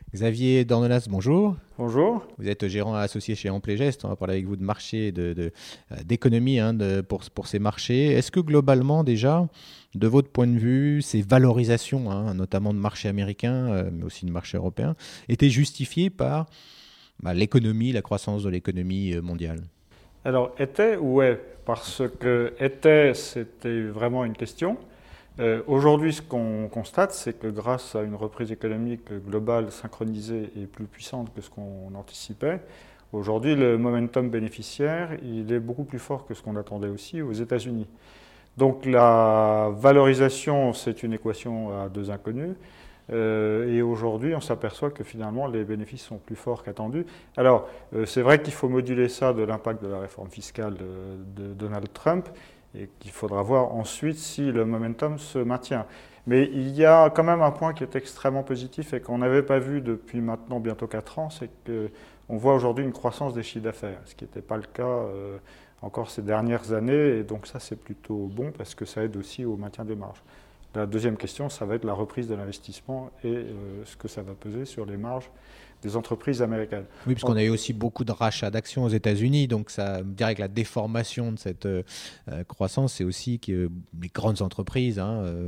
Xavier Dornelas, bonjour. Bonjour. Vous êtes gérant associé chez Amplégest. On va parler avec vous de marché, d'économie pour ces marchés. Est-ce que globalement, déjà, de votre point de vue, ces valorisations, notamment de marché américain, mais aussi de marché européen, étaient justifiées par l'économie, la croissance de l'économie mondiale? Alors, était ou est? Parce que était, c'était vraiment une question. Aujourd'hui, ce qu'on constate, c'est que grâce à une reprise économique globale synchronisée et plus puissante que ce qu'on anticipait, aujourd'hui, le momentum bénéficiaire, il est beaucoup plus fort que ce qu'on attendait aussi aux États-Unis. Donc la valorisation, c'est une équation à deux inconnues. Et aujourd'hui, on s'aperçoit que finalement, les bénéfices sont plus forts qu'attendus. Alors, c'est vrai qu'il faut moduler ça de l'impact de la réforme fiscale de Donald Trump et qu'il faudra voir ensuite si le momentum se maintient. Mais il y a quand même un point qui est extrêmement positif et qu'on n'avait pas vu depuis maintenant bientôt 4 ans, c'est qu'on voit aujourd'hui une croissance des chiffres d'affaires, ce qui n'était pas le cas encore ces dernières années. Et donc ça, c'est plutôt bon parce que ça aide aussi au maintien des marges. La deuxième question, ça va être la reprise de l'investissement et ce que ça va peser sur les marges des entreprises américaines. Oui, parce qu'on a eu aussi beaucoup de rachats d'actions aux États-Unis, donc ça me dirait que la déformation de cette croissance, c'est aussi que les grandes entreprises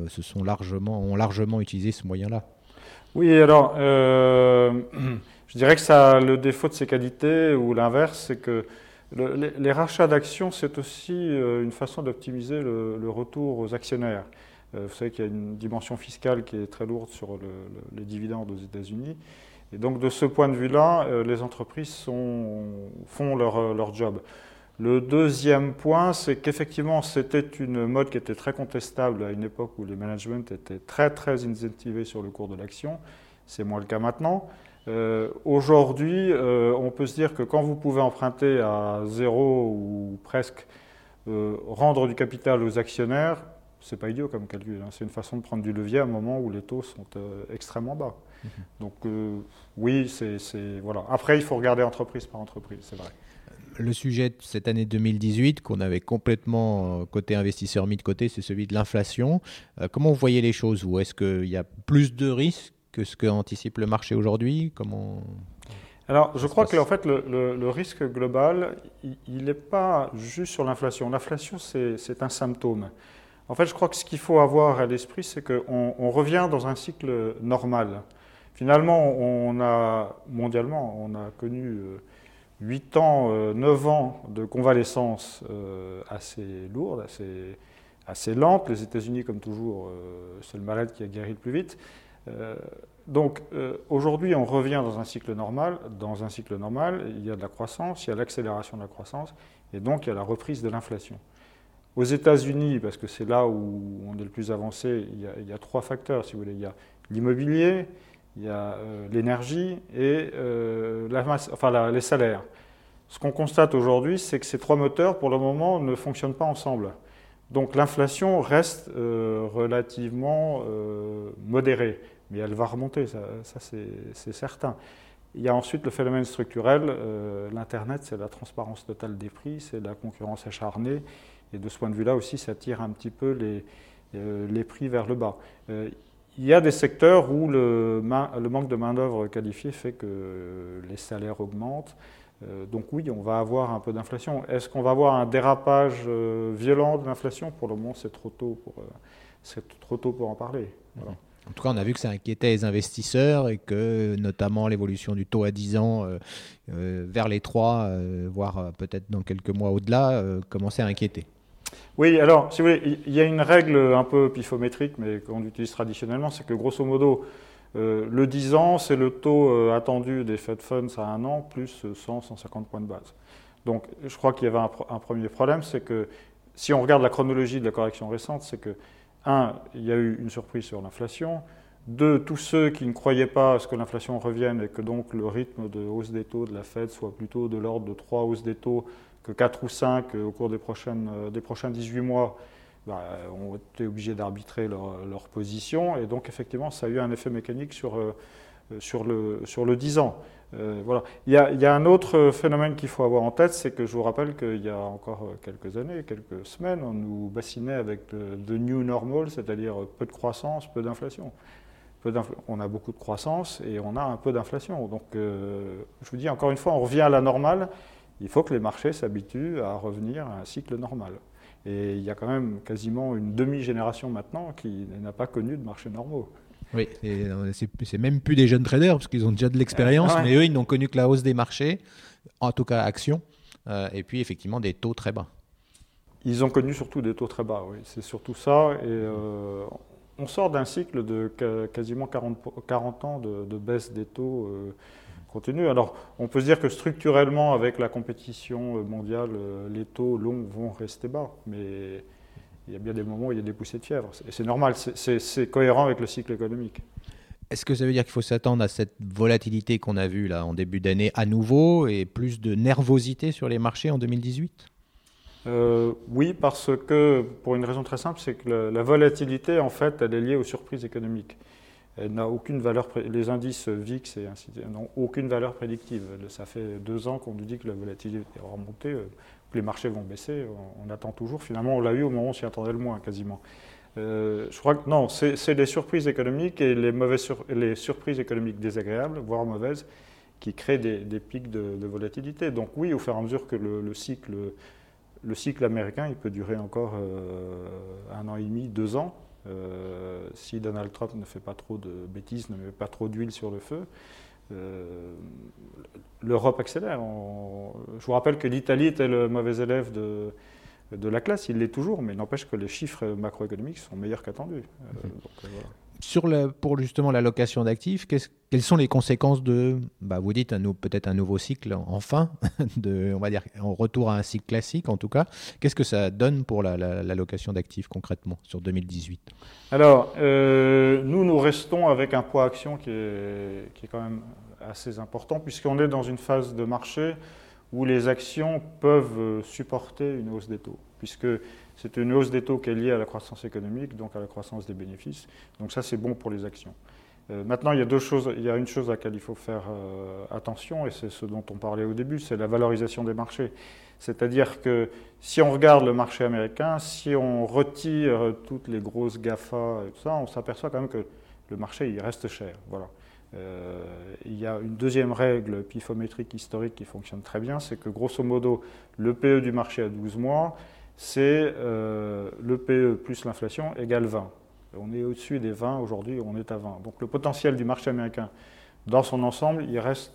ont largement utilisé ce moyen-là. Oui, alors, je dirais que ça a le défaut de ses qualités, ou l'inverse, c'est que les rachats d'actions, c'est aussi une façon d'optimiser le retour aux actionnaires. Vous savez qu'il y a une dimension fiscale qui est très lourde sur les dividendes aux États-Unis. Et donc, de ce point de vue-là, les entreprises font leur job. Le deuxième point, c'est qu'effectivement, c'était une mode qui était très contestable à une époque où les managements étaient très, très incentivés sur le cours de l'action. C'est moins le cas maintenant. Aujourd'hui, on peut se dire que quand vous pouvez emprunter à zéro ou presque, rendre du capital aux actionnaires, c'est pas idiot comme calcul. C'est une façon de prendre du levier à un moment où les taux sont extrêmement bas. Donc oui, voilà. Après, il faut regarder entreprise par entreprise, c'est vrai. Le sujet de cette année 2018 qu'on avait complètement côté investisseur mis de côté, c'est celui de l'inflation. Comment vous voyez les choses, vous? Est-ce qu'il y a plus de risques que ce qu'anticipe le marché aujourd'hui? Alors, je crois que en fait, le risque global, il n'est pas juste sur l'inflation. L'inflation, c'est un symptôme. En fait, je crois que ce qu'il faut avoir à l'esprit, c'est qu'on revient dans un cycle normal. Finalement, mondialement, on a connu 8 ans, 9 ans de convalescence assez lourde, assez lente. Les États-Unis, comme toujours, c'est le malade qui a guéri le plus vite. Donc aujourd'hui, on revient dans un cycle normal. Dans un cycle normal, il y a de la croissance, il y a l'accélération de la croissance, et donc il y a la reprise de l'inflation. Aux États-Unis, parce que c'est là où on est le plus avancé, il y a 3 facteurs, si vous voulez. Il y a l'immobilier, il y a l'énergie et les salaires. Ce qu'on constate aujourd'hui, c'est que ces 3 moteurs, pour le moment, ne fonctionnent pas ensemble. Donc l'inflation reste relativement modérée, mais elle va remonter, ça c'est certain. Il y a ensuite le phénomène structurel. L'Internet, c'est la transparence totale des prix, c'est la concurrence acharnée. Et de ce point de vue-là aussi, ça tire un petit peu les prix vers le bas. Il y a des secteurs où le manque de main-d'œuvre qualifiée fait que les salaires augmentent. Donc oui, on va avoir un peu d'inflation. Est-ce qu'on va avoir un dérapage violent de l'inflation? Pour le moment, c'est trop tôt pour en parler. Voilà. En tout cas, on a vu que ça inquiétait les investisseurs et que notamment l'évolution du taux à 10 ans vers les 3, voire peut-être dans quelques mois au-delà, commençait à inquiéter. Oui, alors, si vous voulez, il y a une règle un peu pifométrique, mais qu'on utilise traditionnellement, c'est que grosso modo, le 10 ans, c'est le taux attendu des Fed Funds à 1 an, plus 100-150 points de base. Donc, je crois qu'il y avait un premier problème, c'est que si on regarde la chronologie de la correction récente, c'est que, il y a eu une surprise sur l'inflation. 2, tous ceux qui ne croyaient pas à ce que l'inflation revienne et que donc le rythme de hausse des taux de la Fed soit plutôt de l'ordre de 3 hausses des taux que 4 ou 5 au cours des prochains 18 mois, ont été obligés d'arbitrer leur position. Et donc, effectivement, ça a eu un effet mécanique sur le 10 ans. Voilà. Il y a un autre phénomène qu'il faut avoir en tête, c'est que je vous rappelle qu'il y a encore quelques années, quelques semaines, on nous bassinait avec the new normal, c'est-à-dire peu de croissance, peu d'inflation. on a beaucoup de croissance et on a un peu d'inflation. Donc, je vous dis encore une fois, on revient à la normale. Il faut que les marchés s'habituent à revenir à un cycle normal. Et il y a quand même quasiment une demi-génération maintenant qui n'a pas connu de marchés normaux. Oui, c'est même plus des jeunes traders parce qu'ils ont déjà de l'expérience, mais eux, ils n'ont connu que la hausse des marchés, en tout cas actions, et puis effectivement des taux très bas. Ils ont connu surtout des taux très bas, oui, c'est surtout ça. Et on sort d'un cycle de quasiment 40 ans de baisse des taux continue. Alors, on peut se dire que structurellement, avec la compétition mondiale, les taux longs vont rester bas, mais il y a bien des moments où il y a des poussées de fièvre. Et c'est normal, c'est cohérent avec le cycle économique. Est-ce que ça veut dire qu'il faut s'attendre à cette volatilité qu'on a vue là, en début d'année à nouveau et plus de nervosité sur les marchés en 2018 ? Oui, parce que, pour une raison très simple, c'est que la volatilité, en fait, elle est liée aux surprises économiques. Elle n'a aucune valeur, les indices VIX et ainsi de suite n'ont aucune valeur prédictive. Ça fait 2 ans qu'on nous dit que la volatilité est remontée, que les marchés vont baisser. On attend toujours. Finalement, on l'a eu au moment où on s'y attendait le moins, quasiment. Je crois que non, c'est les surprises économiques et les surprises économiques désagréables, voire mauvaises, qui créent des pics de volatilité. Donc oui, au fur et à mesure que le cycle américain, il peut durer encore 1 an et demi, 2 ans. Si Donald Trump ne fait pas trop de bêtises, ne met pas trop d'huile sur le feu, l'Europe accélère. Je vous rappelle que l'Italie était le mauvais élève de la classe, il l'est toujours, mais il n'empêche que les chiffres macroéconomiques sont meilleurs qu'attendus. Voilà. Pour justement l'allocation d'actifs, quelles sont les conséquences de, vous dites peut-être un nouveau cycle, enfin, on va dire en retour à un cycle classique en tout cas. Qu'est-ce que ça donne pour l'allocation d'actifs concrètement sur 2018 ? Alors, nous restons avec un poids action qui est quand même assez important, puisqu'on est dans une phase de marché où les actions peuvent supporter une hausse des taux, puisque c'est une hausse des taux qui est liée à la croissance économique, donc à la croissance des bénéfices. Donc ça, c'est bon pour les actions. Maintenant, il y a 2 choses. Il y a une chose à laquelle il faut faire attention, et c'est ce dont on parlait au début, c'est la valorisation des marchés. C'est-à-dire que si on regarde le marché américain, si on retire toutes les grosses GAFA et tout ça, on s'aperçoit quand même que le marché, il reste cher. Voilà. Il y a une deuxième règle pifométrique historique qui fonctionne très bien, c'est que grosso modo, le PE du marché à 12 mois, c'est le PE plus l'inflation égale 20. On est au-dessus des 20, aujourd'hui on est à 20. Donc le potentiel du marché américain dans son ensemble, il reste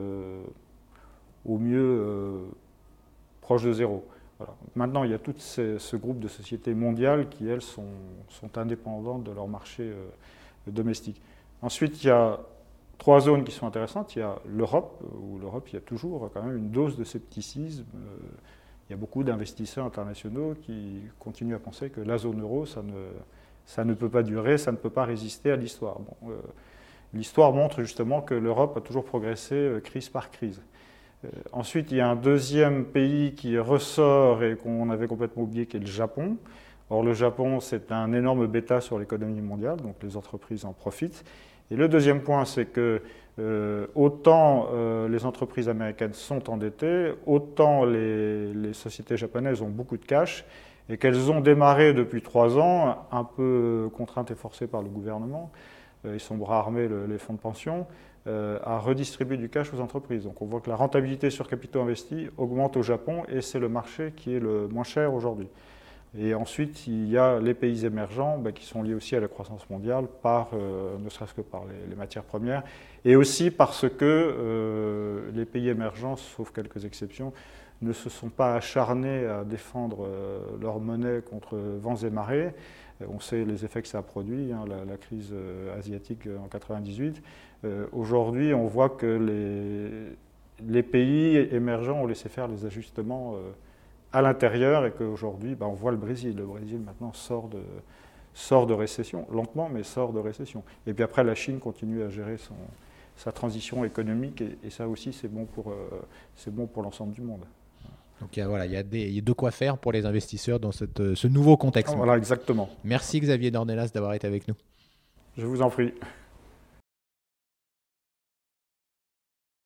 au mieux proche de 0. Voilà. Maintenant, il y a tout ce groupe de sociétés mondiales qui, elles, sont indépendantes de leur marché domestique. Ensuite, il y a 3 zones qui sont intéressantes. Il y a l'Europe, où l'Europe, il y a toujours quand même une dose de scepticisme. Il y a beaucoup d'investisseurs internationaux qui continuent à penser que la zone euro, ça ne peut pas durer, ça ne peut pas résister à l'histoire. Bon, l'histoire montre justement que l'Europe a toujours progressé crise par crise. Ensuite, il y a un deuxième pays qui ressort et qu'on avait complètement oublié, qui est le Japon. Or, le Japon, c'est un énorme bêta sur l'économie mondiale, donc les entreprises en profitent. Et le deuxième point, c'est que autant les entreprises américaines sont endettées, autant les sociétés japonaises ont beaucoup de cash et qu'elles ont démarré depuis 3 ans, un peu contraintes et forcées par le gouvernement, ils sont bras armés, les fonds de pension, à redistribuer du cash aux entreprises. Donc on voit que la rentabilité sur capitaux investis augmente au Japon et c'est le marché qui est le moins cher aujourd'hui. Et ensuite, il y a les pays émergents qui sont liés aussi à la croissance mondiale, ne serait-ce que par les matières premières, et aussi parce que les pays émergents, sauf quelques exceptions, ne se sont pas acharnés à défendre leur monnaie contre vents et marées. On sait les effets que ça a produit, la crise asiatique en 1998. Aujourd'hui, on voit que les pays émergents ont laissé faire les ajustements à l'intérieur et qu'aujourd'hui, on voit le Brésil. Le Brésil maintenant sort de récession, lentement, mais sort de récession. Et puis après, la Chine continue à gérer sa transition économique et ça aussi, c'est bon pour l'ensemble du monde. Donc voilà, il y a de quoi faire pour les investisseurs dans ce nouveau contexte. Voilà, exactement. Merci Xavier Dornelas d'avoir été avec nous. Je vous en prie.